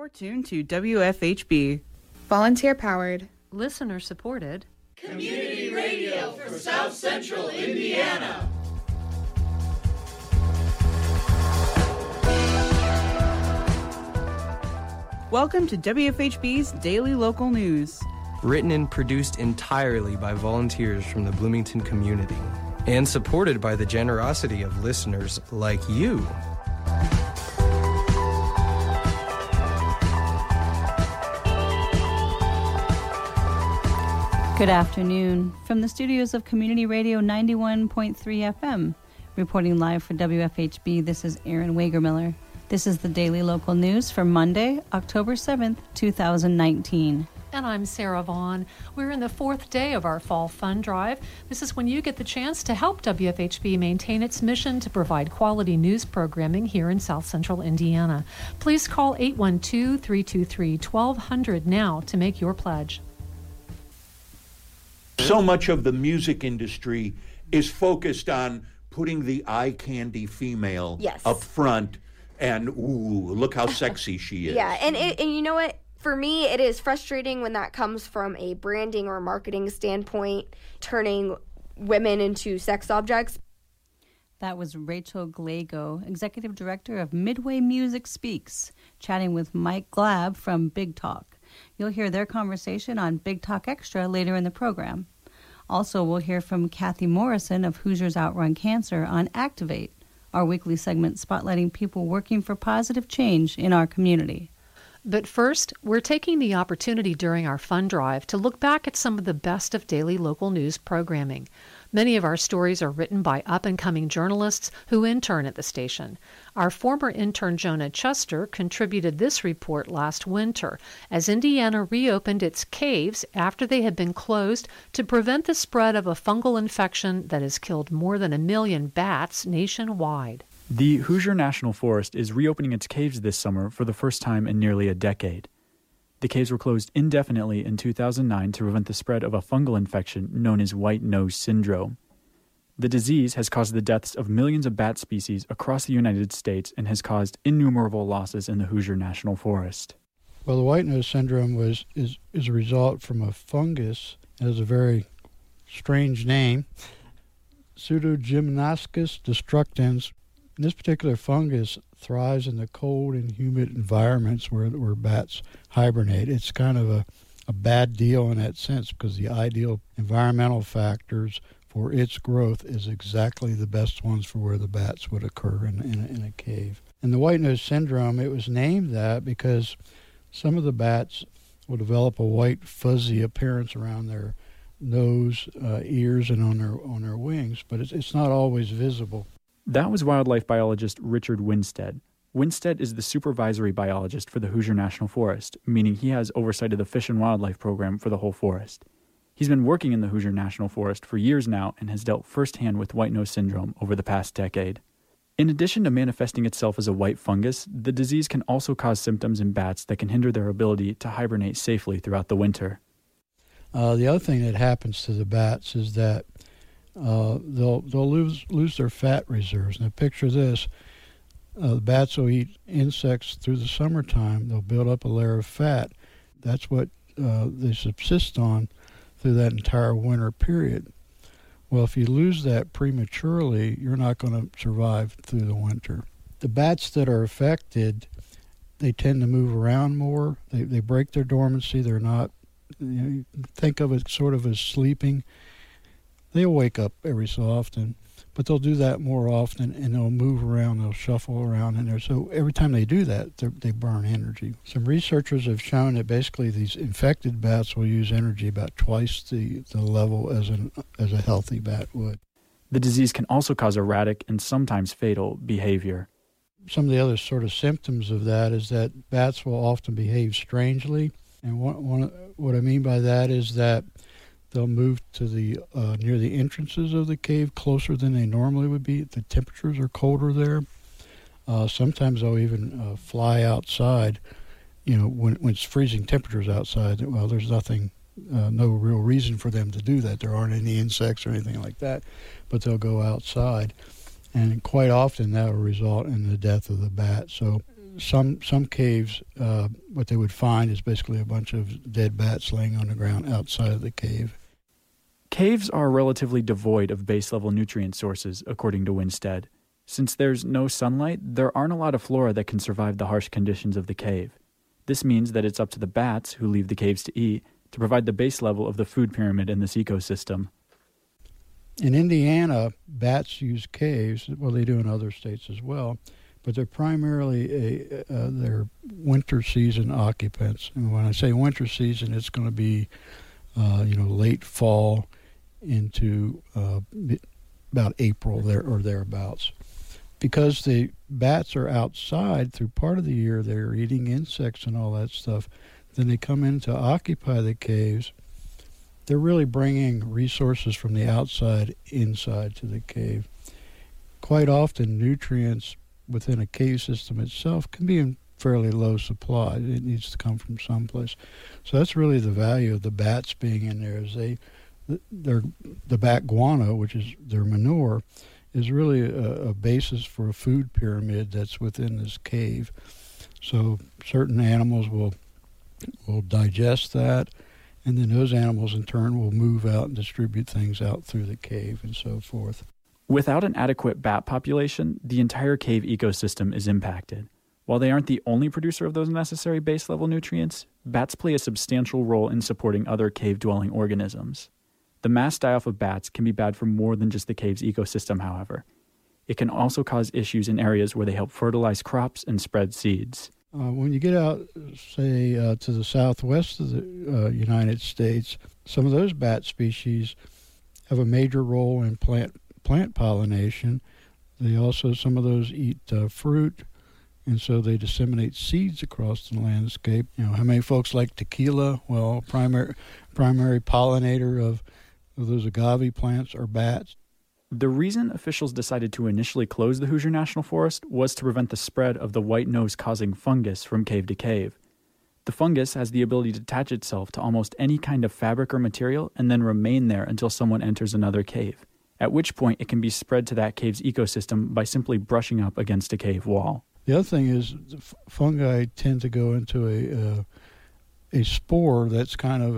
You're tuned to WFHB. Volunteer-powered. Listener-supported. Community radio for South Central Indiana. Welcome to WFHB's Daily Local News. Written and produced entirely by volunteers from the Bloomington community and supported by the generosity of listeners like you. Good afternoon. From the studios of Community Radio 91.3 FM, reporting live for WFHB, this is Erin Wagermiller. This is the Daily Local News for Monday, October 7th, 2019. And I'm Sarah Vaughn. We're in the fourth day of our Fall Fund Drive. This is when you get the chance to help WFHB maintain its mission to provide quality news programming here in South Central Indiana. Please call 812-323-1200 now to make your pledge. So much of the music industry is focused on putting the eye candy female up front and, ooh, look how sexy she is. Yeah, and you know what? For me, it is frustrating when that comes from a branding or marketing standpoint, turning women into sex objects. That was Rachel Glago, Executive Director of Midway Music Speaks, chatting with Mike Glab from Big Talk. You'll hear their conversation on Big Talk Extra later in the program. Also, we'll hear from Kathy Morrison of Hoosiers Outrun Cancer on Activate, our weekly segment spotlighting people working for positive change in our community. But first, we're taking the opportunity during our fund drive to look back at some of the best of daily local news programming. Many of our stories are written by up-and-coming journalists who intern at the station. Our former intern Jonah Chester contributed this report last winter as Indiana reopened its caves after they had been closed to prevent the spread of a fungal infection that has killed more than 1 million bats nationwide. The Hoosier National Forest is reopening its caves this summer for the first time in nearly a decade. The caves were closed indefinitely in 2009 to prevent the spread of a fungal infection known as white nose syndrome. The disease has caused the deaths of millions of bat species across the United States and has caused innumerable losses in the Hoosier National Forest. Well, the white nose syndrome is a result from a fungus. It has a very strange name, Pseudogymnascus destructans. This particular fungus thrives in the cold and humid environments where bats hibernate. It's kind of a bad deal in that sense because the ideal environmental factors for its growth is exactly the best ones for where the bats would occur in a cave. And the white nose syndrome, it was named that because some of the bats will develop a white fuzzy appearance around their nose, ears, and on their wings, but it's not always visible. That was wildlife biologist Richard Winstead. Winstead is the supervisory biologist for the Hoosier National Forest, meaning he has oversight of the Fish and Wildlife Program for the whole forest. He's been working in the Hoosier National Forest for years now and has dealt firsthand with white nose syndrome over the past decade. In addition to manifesting itself as a white fungus, the disease can also cause symptoms in bats that can hinder their ability to hibernate safely throughout the winter. The other thing that happens to the bats is that they'll lose their fat reserves. Now picture this, the bats will eat insects through the summertime. They'll build up a layer of fat. That's what they subsist on through that entire winter period. Well, if you lose that prematurely, you're not going to survive through the winter. The bats that are affected, they tend to move around more. They break their dormancy. They're not, think of it sort of as sleeping. They'll wake up every so often, but they'll do that more often, and they'll move around, they'll shuffle around in there. So every time they do that, they burn energy. Some researchers have shown that basically these infected bats will use energy about twice the level as a healthy bat would. The disease can also cause erratic and sometimes fatal behavior. Some of the other sort of symptoms of that is that bats will often behave strangely, and what I mean by that is that they'll move to the near the entrances of the cave closer than they normally would be. The temperatures are colder there. Sometimes they'll even fly outside, when it's freezing temperatures outside. Well, there's no real reason for them to do that. There aren't any insects or anything like that, but they'll go outside. And quite often that will result in the death of the bat. So some caves, what they would find is basically a bunch of dead bats laying on the ground outside of the cave. Caves are relatively devoid of base-level nutrient sources, according to Winstead. Since there's no sunlight, there aren't a lot of flora that can survive the harsh conditions of the cave. This means that it's up to the bats, who leave the caves to eat, to provide the base level of the food pyramid in this ecosystem. In Indiana, bats use caves, well, they do in other states as well, but they're primarily they're winter season occupants. And when I say winter season, it's going to be late fall into about April there or thereabouts. Because the bats are outside through part of the year, they're eating insects and all that stuff. Then they come in to occupy the caves. They're really bringing resources from the outside inside to the cave. Quite often, nutrients within a cave system itself can be in fairly low supply. It needs to come from someplace. So that's really the value of the bats being in there. Is the bat guano, which is their manure, is really a basis for a food pyramid that's within this cave. So certain animals will digest that, and then those animals in turn will move out and distribute things out through the cave and so forth. Without an adequate bat population, the entire cave ecosystem is impacted. While they aren't the only producer of those necessary base-level nutrients, bats play a substantial role in supporting other cave-dwelling organisms. The mass die-off of bats can be bad for more than just the cave's ecosystem, however. It can also cause issues in areas where they help fertilize crops and spread seeds. When you get out, say, to the southwest of the United States, some of those bat species have a major role in plant pollination. They also, some of those eat fruit, and so they disseminate seeds across the landscape. You know, how many folks like tequila? Well, primary pollinator of those agave plants are bats. The reason officials decided to initially close the Hoosier National Forest was to prevent the spread of the white nose-causing fungus from cave to cave. The fungus has the ability to attach itself to almost any kind of fabric or material and then remain there until someone enters another cave, at which point it can be spread to that cave's ecosystem by simply brushing up against a cave wall. The other thing is fungi tend to go into a spore that's kind of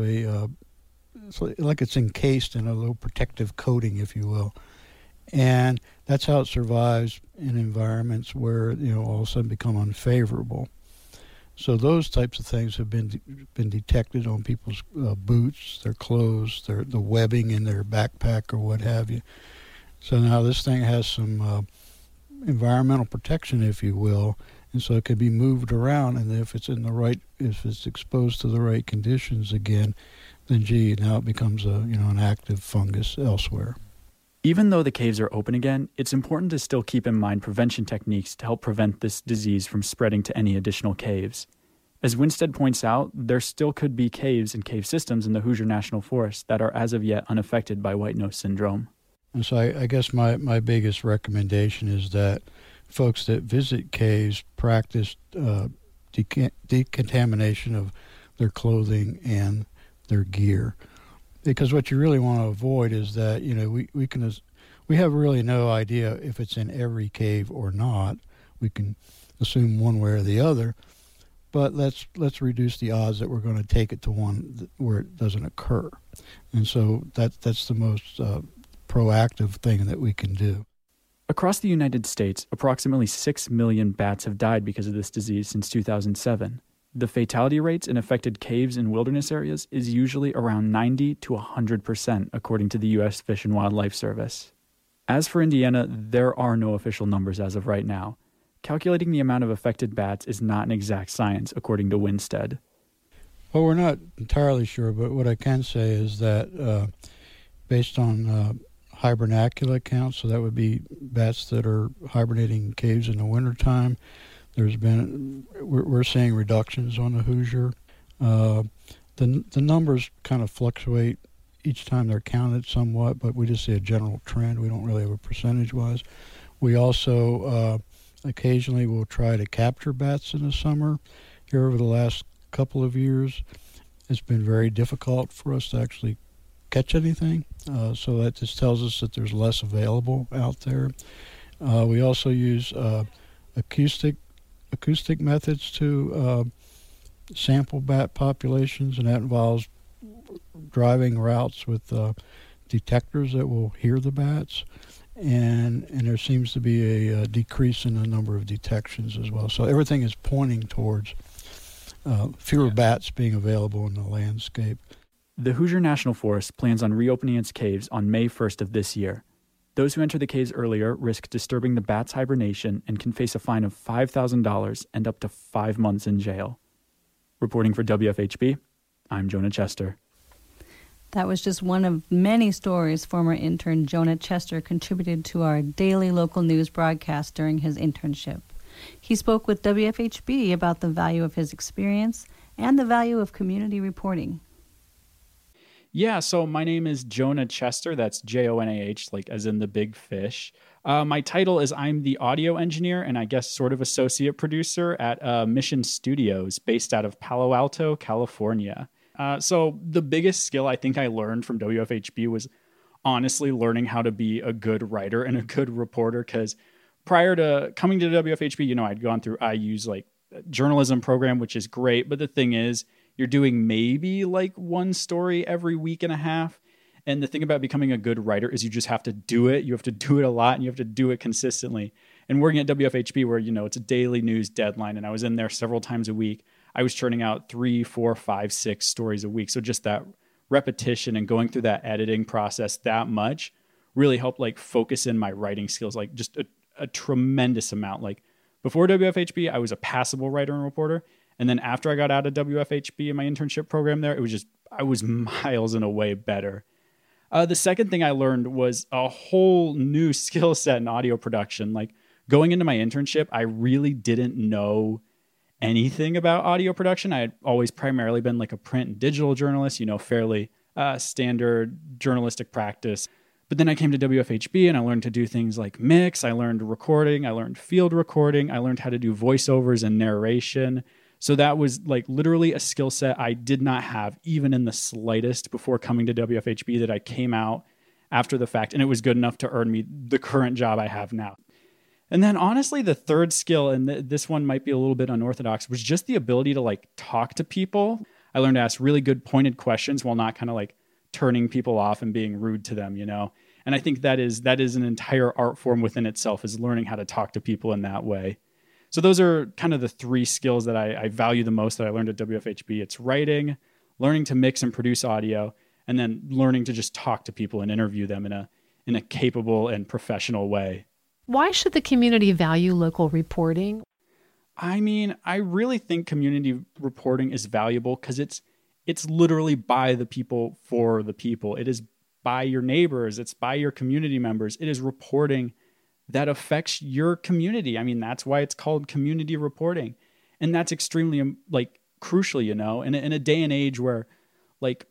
it's like it's encased in a little protective coating, if you will. And that's how it survives in environments where, all of a sudden become unfavorable. So those types of things have been detected on people's boots, their clothes, the webbing in their backpack or what have you. So now this thing has some environmental protection, if you will, and so it can be moved around. And if it's exposed to the right conditions again, then now it becomes an active fungus elsewhere. Even though the caves are open again, it's important to still keep in mind prevention techniques to help prevent this disease from spreading to any additional caves. As Winstead points out, there still could be caves and cave systems in the Hoosier National Forest that are as of yet unaffected by white nose syndrome. And so I guess my biggest recommendation is that folks that visit caves practice decontamination of their clothing and their gear. Because what you really want to avoid is that, we have really no idea if it's in every cave or not. We can assume one way or the other, but let's reduce the odds that we're going to take it to one where it doesn't occur. And so that's the most proactive thing that we can do. Across the United States, approximately 6 million bats have died because of this disease since 2007. The fatality rates in affected caves and wilderness areas is usually around 90 to 100%, according to the U.S. Fish and Wildlife Service. As for Indiana, there are no official numbers as of right now. Calculating the amount of affected bats is not an exact science, according to Winstead. Well, we're not entirely sure, but what I can say is that based on hibernacula counts, so that would be bats that are hibernating in caves in the wintertime, we're seeing reductions on the Hoosier. The numbers kind of fluctuate each time they're counted somewhat, but we just see a general trend. We don't really have a percentage-wise. We also occasionally will try to capture bats in the summer. Here over the last couple of years, it's been very difficult for us to actually catch anything. So that just tells us that there's less available out there. We also use acoustic acoustic methods to sample bat populations, and that involves driving routes with detectors that will hear the bats. And there seems to be a decrease in the number of detections as well. So everything is pointing towards fewer bats being available in the landscape. The Hoosier National Forest plans on reopening its caves on May 1st of this year. Those who enter the caves earlier risk disturbing the bats' hibernation and can face a fine of $5,000 and up to 5 months in jail. Reporting for WFHB, I'm Jonah Chester. That was just one of many stories former intern Jonah Chester contributed to our daily local news broadcast during his internship. He spoke with WFHB about the value of his experience and the value of community reporting. Yeah, so my name is Jonah Chester. That's Jonah, like as in the big fish. My title is I'm the audio engineer and I guess sort of associate producer at Mission Studios based out of Palo Alto, California. So the biggest skill I think I learned from WFHB was honestly learning how to be a good writer and a good reporter, because prior to coming to WFHB, I'd gone through IU's like journalism program, which is great. But the thing is, you're doing maybe like one story every week and a half. And the thing about becoming a good writer is you just have to do it. You have to do it a lot and you have to do it consistently. And working at WFHB where, it's a daily news deadline and I was in there several times a week, I was churning out 3, 4, 5, 6 stories a week. So just that repetition and going through that editing process that much really helped like focus in my writing skills, like just a tremendous amount. Like before WFHB, I was a passable writer and reporter. And then after I got out of WFHB in my internship program there, I was miles and away better. The second thing I learned was a whole new skill set in audio production. Like going into my internship, I really didn't know anything about audio production. I had always primarily been like a print and digital journalist, fairly standard journalistic practice. But then I came to WFHB and I learned to do things like mix. I learned recording. I learned field recording. I learned how to do voiceovers and narration. So that was like literally a skill set I did not have even in the slightest before coming to WFHB that I came out after the fact. And it was good enough to earn me the current job I have now. And then honestly, the third skill, and this one might be a little bit unorthodox, was just the ability to like talk to people. I learned to ask really good pointed questions while not kind of like turning people off and being rude to them, And I think that is an entire art form within itself, is learning how to talk to people in that way. So those are kind of the 3 skills that I value the most that I learned at WFHB. It's writing, learning to mix and produce audio, and then learning to just talk to people and interview them in a capable and professional way. Why should the community value local reporting? I mean, I really think community reporting is valuable because it's literally by the people for the people. It is by your neighbors. It's by your community members. It is reporting that affects your community. I mean, that's why it's called community reporting. And that's extremely like crucial, in a day and age where like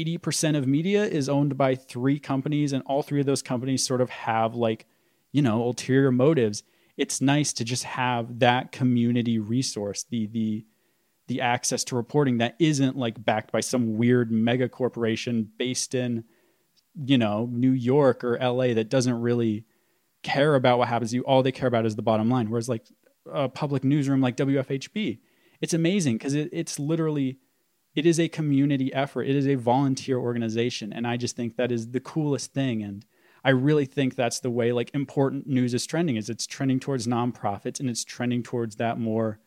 80% of media is owned by 3 companies and all 3 of those companies sort of have like, ulterior motives. It's nice to just have that community resource, the access to reporting that isn't like backed by some weird mega corporation based in, New York or LA that doesn't really care about what happens to you. All they care about is the bottom line. Whereas like a public newsroom like WFHB, it's amazing because it is a community effort. It is a volunteer organization. And I just think that is the coolest thing. And I really think that's the way like important news is trending, is it's trending towards nonprofits and it's trending towards that more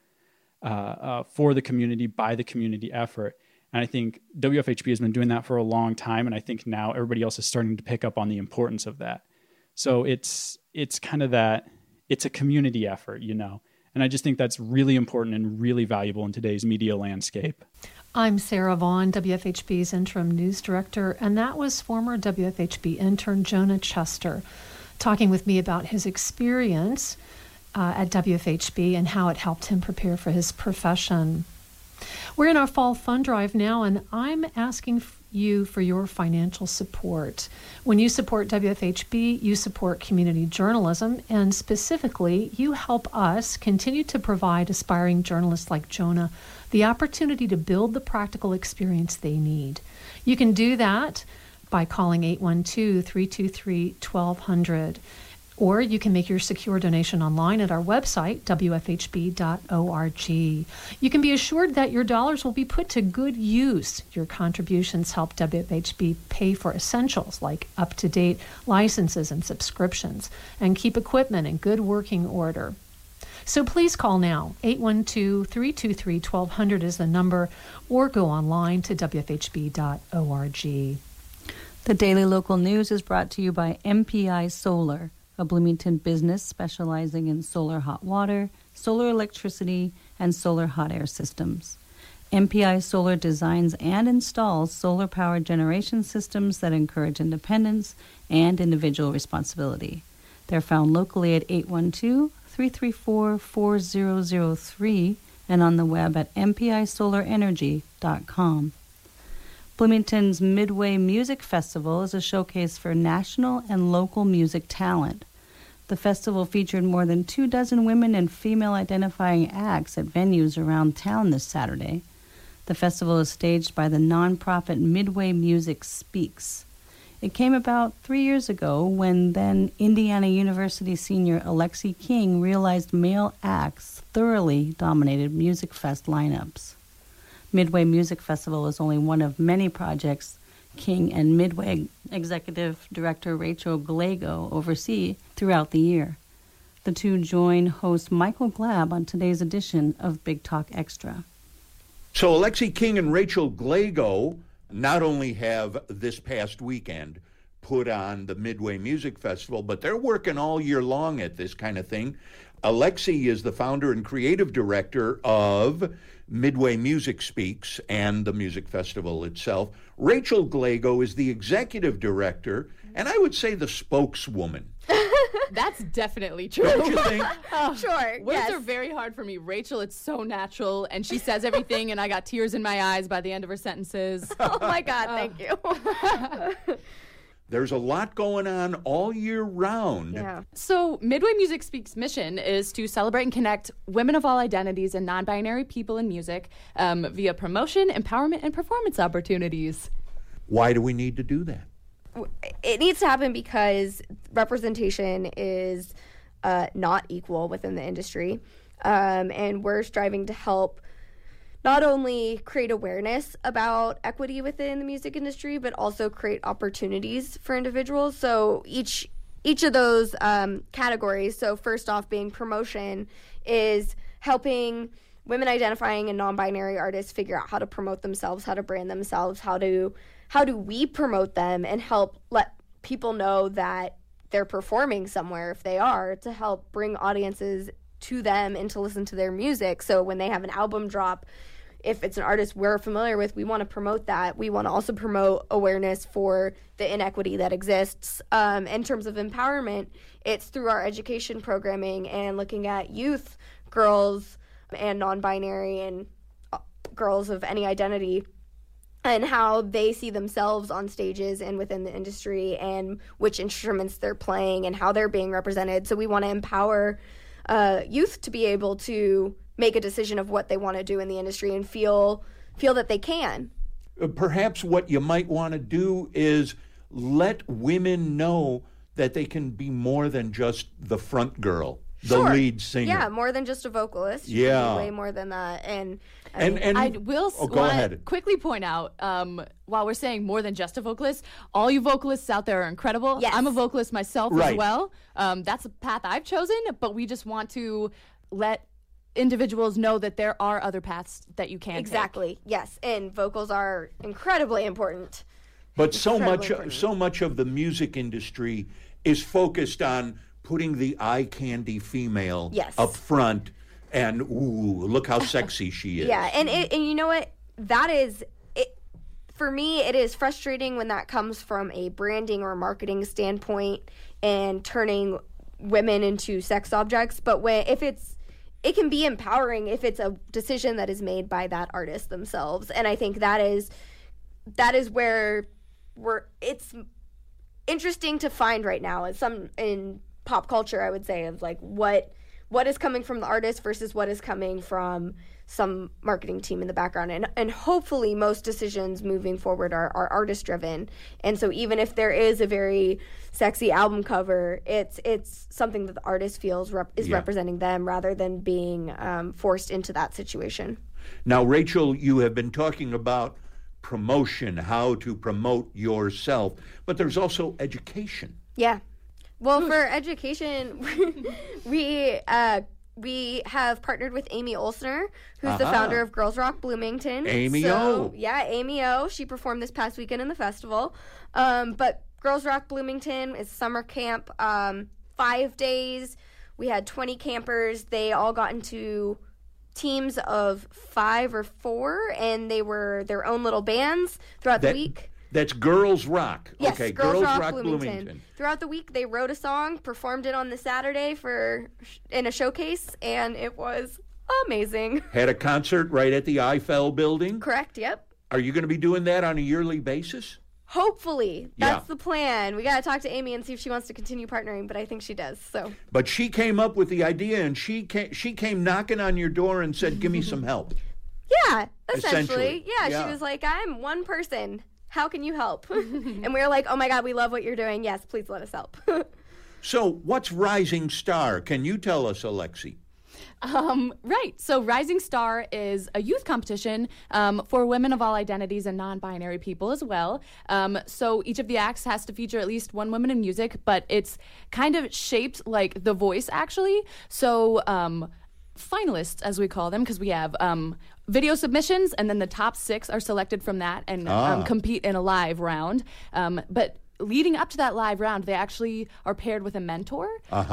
for the community, by the community effort. And I think WFHB has been doing that for a long time. And I think now everybody else is starting to pick up on the importance of that. So it's kind of that, it's a community effort, And I just think that's really important and really valuable in today's media landscape. I'm Sarah Vaughn, WFHB's interim news director, and that was former WFHB intern Jonah Chester talking with me about his experience at WFHB and how it helped him prepare for his profession. We're in our fall fund drive now, and I'm asking you for your financial support. When you support WFHB, you support community journalism, and specifically, you help us continue to provide aspiring journalists like Jonah the opportunity to build the practical experience they need. You can do that by calling 812-323-1200. Or you can make your secure donation online at our website, wfhb.org. You can be assured that your dollars will be put to good use. Your contributions help WFHB pay for essentials like up-to-date licenses and subscriptions, and keep equipment in good working order. So please call now. 812-323-1200 is the number, or go online to wfhb.org. The Daily Local News is brought to you by MPI Solar, a Bloomington business specializing in solar hot water, solar electricity, and solar hot air systems. MPI Solar designs and installs solar-powered generation systems that encourage independence and individual responsibility. They're found locally at 812-334-4003 and on the web at mpisolarenergy.com. Bloomington's Midway Music Festival is a showcase for national and local music talent. The festival featured more than 24 women and female-identifying acts at venues around town this Saturday. The festival is staged by the nonprofit Midway Music Speaks. It came about 3 years ago when then Indiana University senior Alexi King realized male acts thoroughly dominated Music Fest lineups. Midway Music Festival is only one of many projects King and Midway Executive Director Rachel Glego oversee throughout the year. The two join host Michael Glab on today's edition of Big Talk Extra. So Alexi King and Rachel Glego not only have this past weekend put on the Midway Music Festival, but they're working all year long at this kind of thing. Alexi is the founder and creative director of Midway Music Speaks and the music festival itself. Rachel Glego is the executive director, and I would say the spokeswoman. That's definitely true. Don't you think? Sure, Words yes. are very hard for me. Rachel, it's so natural, and she says everything, and I got tears in my eyes by the end of her sentences. Oh, my God, thank you. There's a lot going on all year round. Yeah. So Midway Music Speaks' mission is to celebrate and connect women of all identities and non-binary people in music via promotion, empowerment, and performance opportunities. Why do we need to do that? It needs to happen because representation is not equal within the industry. And we're striving to help not only create awareness about equity within the music industry, but also create opportunities for individuals. So each of those categories, so first off being promotion, is helping women identifying and non-binary artists figure out how to promote themselves, how to brand themselves, how do we promote them and help let people know that they're performing somewhere if they are, to help bring audiences to them and to listen to their music. So when they have an album drop, if it's an artist we're familiar with, we want to promote that. We want to also promote awareness for the inequity that exists. In terms of empowerment, it's through our education programming and looking at youth, girls, and non-binary and girls of any identity, and how they see themselves on stages and within the industry and which instruments they're playing and how they're being represented. So we want to empower youth to be able to make a decision of what they want to do in the industry and feel that they can. Perhaps what you might want to do is let women know that they can be more than just the front girl, the lead singer. Yeah, more than just a vocalist. You Yeah. can be way more than that. And I will go ahead. quickly point out, while we're saying more than just a vocalist, all you vocalists out there are incredible. Yes. I'm a vocalist myself Right. as well. That's a path I've chosen, but we just want to let individuals know that there are other paths that you can exactly, yes. And vocals are incredibly important. But so Incredibly much of the music industry is focused on putting the eye candy female Yes. up front and ooh, look how sexy she is. Yeah, and you know what? That is it. For me, it is frustrating when that comes from a branding or marketing standpoint and turning women into sex objects. But it can be empowering if it's a decision that is made by that artist themselves. And I think that is where it's interesting to find right now in pop culture, I would say, of like what what is coming from the artist versus what is coming from some marketing team in the background. And hopefully most decisions moving forward are artist driven. And so even if there is a very sexy album cover, it's something that the artist feels is representing them rather than being forced into that situation. Now, Rachel, you have been talking about promotion, how to promote yourself, but there's also education. Yeah. Well, for education, we have partnered with Amy Olsner, who's the founder of Girls Rock Bloomington. Amy O. Yeah, Amy O. She performed this past weekend in the festival. But Girls Rock Bloomington is summer camp, 5 days. We had 20 campers. They all got into teams of 5 or 4, and they were their own little bands throughout the week. That's Girls Rock. Yes, okay, Girls Rock Bloomington. Throughout the week, they wrote a song, performed it on the Saturday in a showcase, and it was amazing. Had a concert right at the Eiffel Building? Correct, yep. Are you going to be doing that on a yearly basis? Hopefully. That's the plan. We got to talk to Amy and see if she wants to continue partnering, but I think she does. So. But she came up with the idea, and she came knocking on your door and said, give me some help. Yeah, essentially. Yeah, she was like, I'm one person. How can you help? And we were like, oh my God, we love what you're doing. Yes, please let us help. So what's Rising Star? Can you tell us, Alexi? Right. So Rising Star is a youth competition for women of all identities and non-binary people as well. So each of the acts has to feature at least one woman in music, but it's kind of shaped like The Voice, actually. So finalists, as we call them, because we have video submissions, and then the top 6 are selected from that and compete in a live round. But leading up to that live round, they actually are paired with a mentor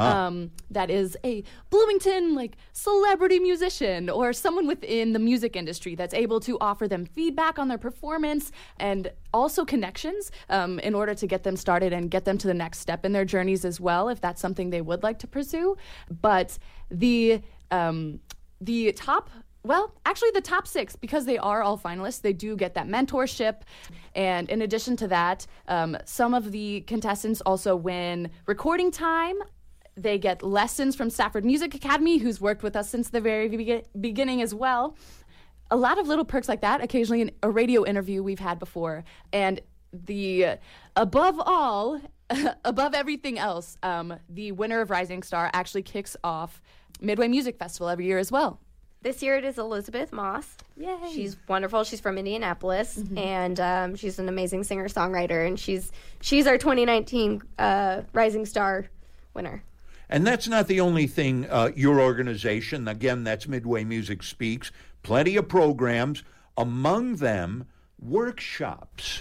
that is a Bloomington celebrity musician or someone within the music industry that's able to offer them feedback on their performance and also connections in order to get them started and get them to the next step in their journeys as well, if that's something they would like to pursue. But the top... Well, actually, the top 6, because they are all finalists, they do get that mentorship. And in addition to that, some of the contestants also win recording time. They get lessons from Stafford Music Academy, who's worked with us since the very beginning as well. A lot of little perks like that, occasionally a radio interview we've had before. And above everything else, the winner of Rising Star actually kicks off Midway Music Festival every year as well. This year it is Elizabeth Moss. Yay. She's wonderful. She's from Indianapolis, and she's an amazing singer-songwriter, and she's our 2019 Rising Star winner. And that's not the only thing your organization, again, that's Midway Music Speaks, plenty of programs, among them workshops.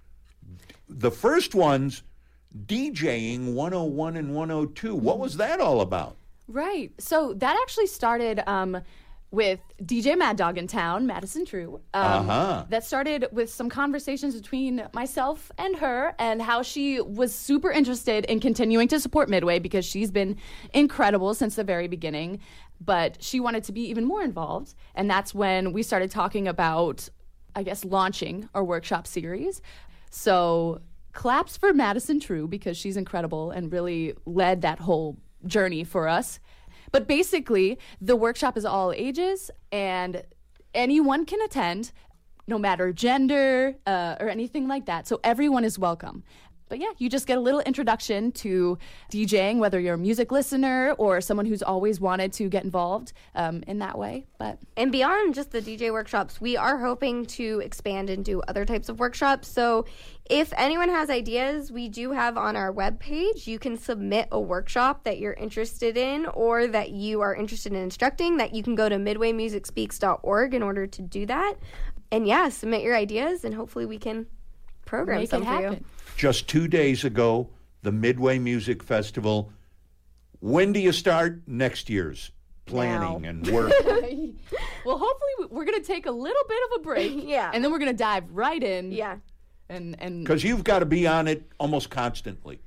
The first one's DJing 101 and 102. What was that all about? Right. So that actually started with DJ Mad Dog in town, Madison True. That started with some conversations between myself and her, and how she was super interested in continuing to support Midway because she's been incredible since the very beginning, but she wanted to be even more involved. And that's when we started talking about, I guess, launching our workshop series. So claps for Madison True because she's incredible and really led that whole journey for us. But basically, the workshop is all ages, and anyone can attend, no matter gender or anything like that. So everyone is welcome. But yeah, you just get a little introduction to DJing, whether you're a music listener or someone who's always wanted to get involved in that way. And beyond just the DJ workshops, we are hoping to expand and do other types of workshops. So if anyone has ideas, we do have on our webpage, you can submit a workshop that you're interested in or that you are interested in instructing, that you can go to midwaymusicspeaks.org in order to do that. And yeah, submit your ideas, and hopefully we can program Make some it for happen. you. Just 2 days ago, the Midway Music Festival. When do you start next year's planning and work? Well, hopefully we're going to take a little bit of a break. Yeah. And then we're going to dive right in. Yeah. And Because you've got to be on it almost constantly.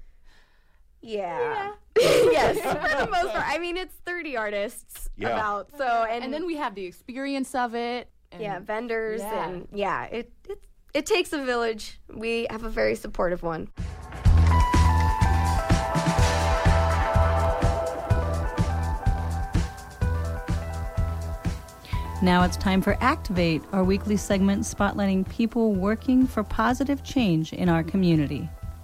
Yeah. Yes, for the most part. I mean, it's 30 artists about. So and then we have the experience of it. And vendors and it takes a village. We have a very supportive one. Now it's time for Activate, our weekly segment spotlighting people working for positive change in our community.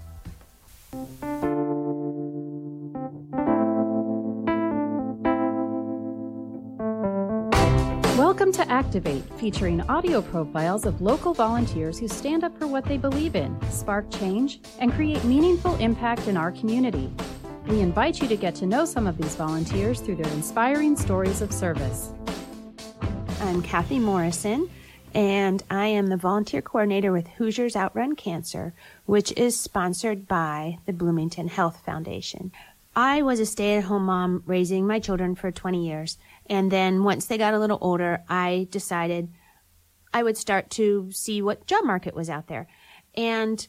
Welcome to Activate, featuring audio profiles of local volunteers who stand up for what they believe in, spark change, and create meaningful impact in our community. We invite you to get to know some of these volunteers through their inspiring stories of service. I'm Kathy Morrison, and I am the volunteer coordinator with Hoosiers Outrun Cancer, which is sponsored by the Bloomington Health Foundation. I was a stay-at-home mom raising my children for 20 years, and then once they got a little older, I decided I would start to see what job market was out there. And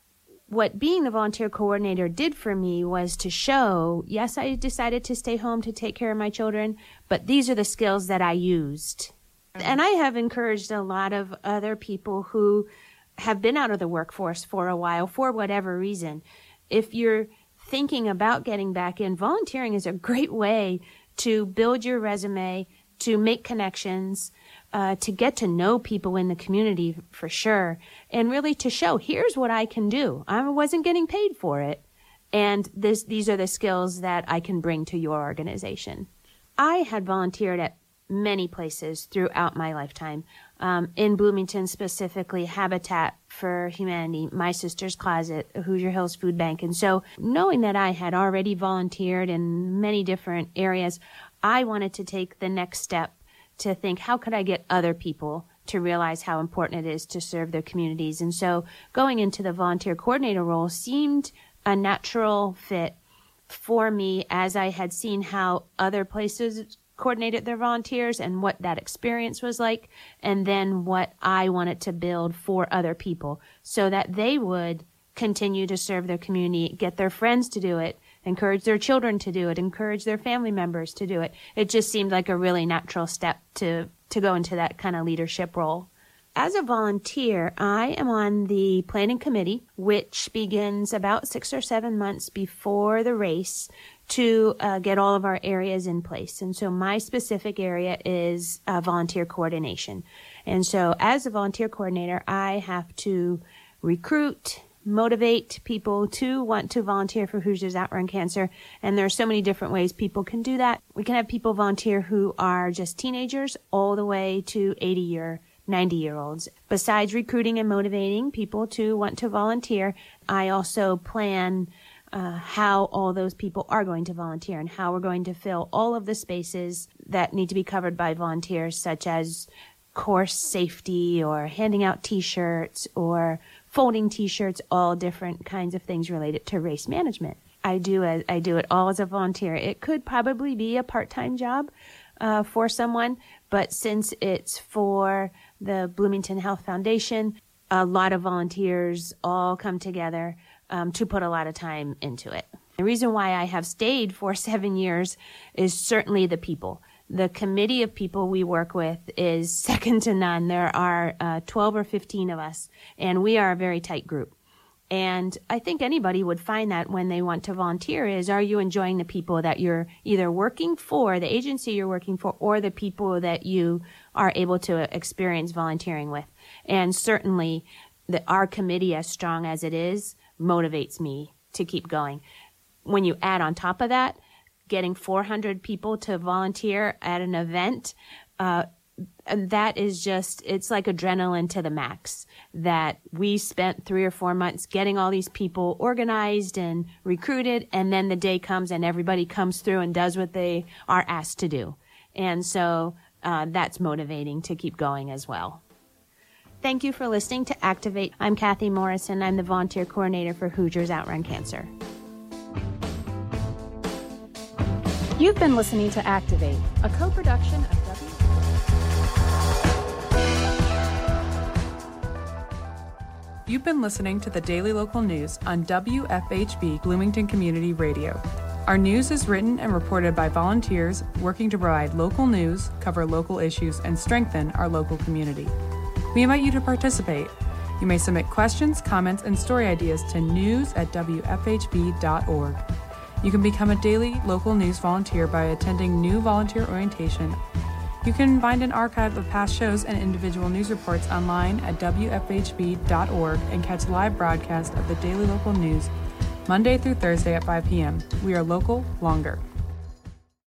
what being the volunteer coordinator did for me was to show, yes, I decided to stay home to take care of my children, but these are the skills that I used. And I have encouraged a lot of other people who have been out of the workforce for a while, for whatever reason. If you're thinking about getting back in, volunteering is a great way to build your resume, to make connections, to get to know people in the community for sure, and really to show, here's what I can do. I wasn't getting paid for it, and these are the skills that I can bring to your organization. I had volunteered at many places throughout my lifetime. In Bloomington specifically, Habitat for Humanity, My Sister's Closet, Hoosier Hills Food Bank. And so knowing that I had already volunteered in many different areas, I wanted to take the next step to think, how could I get other people to realize how important it is to serve their communities? And so going into the volunteer coordinator role seemed a natural fit for me, as I had seen how other places coordinated their volunteers and what that experience was like, and then what I wanted to build for other people so that they would continue to serve their community, get their friends to do it, encourage their children to do it, encourage their family members to do it. It just seemed like a really natural step to go into that kind of leadership role. As a volunteer, I am on the planning committee, which begins about 6 or 7 months before the race to get all of our areas in place. And so my specific area is volunteer coordination. And so as a volunteer coordinator, I have to recruit, motivate people to want to volunteer for Hoosiers Outrun Cancer. And there are so many different ways people can do that. We can have people volunteer who are just teenagers all the way to 80 or 90-year-olds. Besides recruiting and motivating people to want to volunteer, I also plan how all those people are going to volunteer and how we're going to fill all of the spaces that need to be covered by volunteers, such as course safety or handing out T-shirts or folding T-shirts, all different kinds of things related to race management. I do it all as a volunteer. It could probably be a part-time job for someone, but since it's for the Bloomington Health Foundation, a lot of volunteers all come together to put a lot of time into it. The reason why I have stayed for 7 years is certainly the people. The committee of people we work with is second to none. There are 12 or 15 of us, and we are a very tight group. And I think anybody would find that when they want to volunteer is, are you enjoying the people that you're either working for, the agency you're working for, or the people that you are able to experience volunteering with? And certainly our committee, as strong as it is, motivates me to keep going. When you add on top of that, getting 400 people to volunteer at an event, and that is just, it's like adrenaline to the max, that we spent 3 or 4 months getting all these people organized and recruited, and then the day comes and everybody comes through and does what they are asked to do. And so that's motivating to keep going as well. Thank you for listening to Activate. I'm Kathy Morrison. I'm the volunteer coordinator for Hoosiers Outrun Cancer. You've been listening to Activate, a co-production of You've been listening to the Daily Local News on WFHB Bloomington Community Radio. Our news is written and reported by volunteers working to provide local news, cover local issues, and strengthen our local community. We invite you to participate. You may submit questions, comments, and story ideas to news@wfhb.org. You can become a daily local news volunteer by attending new volunteer orientation You can find an archive of past shows and individual news reports online at wfhb.org and catch live broadcast of the Daily Local News Monday through Thursday at 5 p.m. We are local longer.